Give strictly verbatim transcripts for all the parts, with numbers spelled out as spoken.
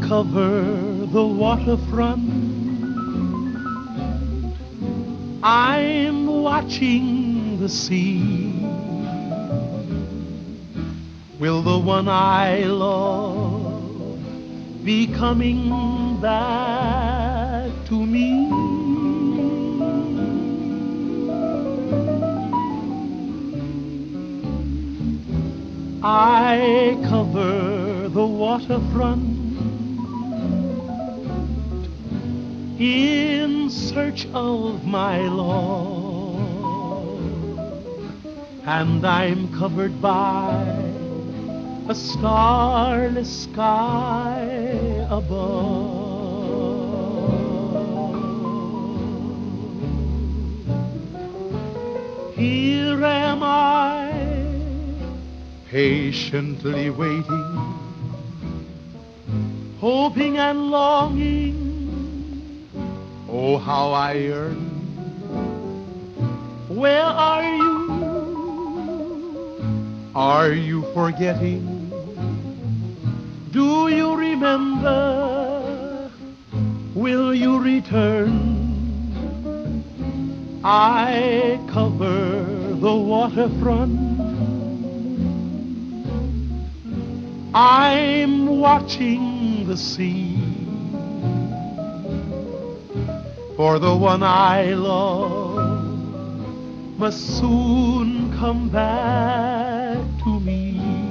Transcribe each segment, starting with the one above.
cover the waterfront. I'm watching the sea. Will the one I love be coming back to me? I cover the waterfront in search of my love, and I'm covered by a starless sky above. Here am I, patiently waiting, hoping and longing. Oh, how I yearn. Where are you? Are you forgetting? Do you remember? Will you return? I cover the waterfront. I'm watching the sea for the one I love must soon come back to me.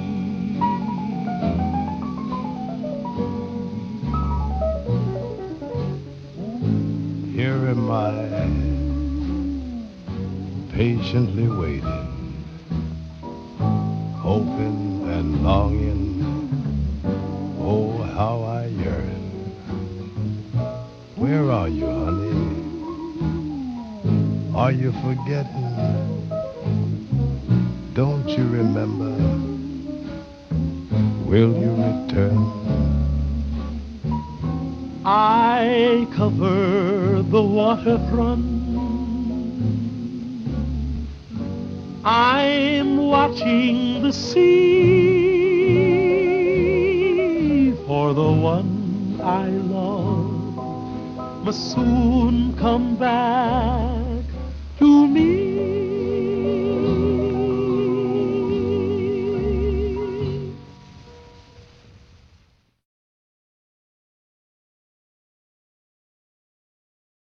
Here am I, patiently waiting, hoping and longing. Oh, how I yearn. Where are you, honey? Are you forgetting? Don't you remember? Will you return? I cover the waterfront. I'm watching the sea for the one I love must soon come back to me.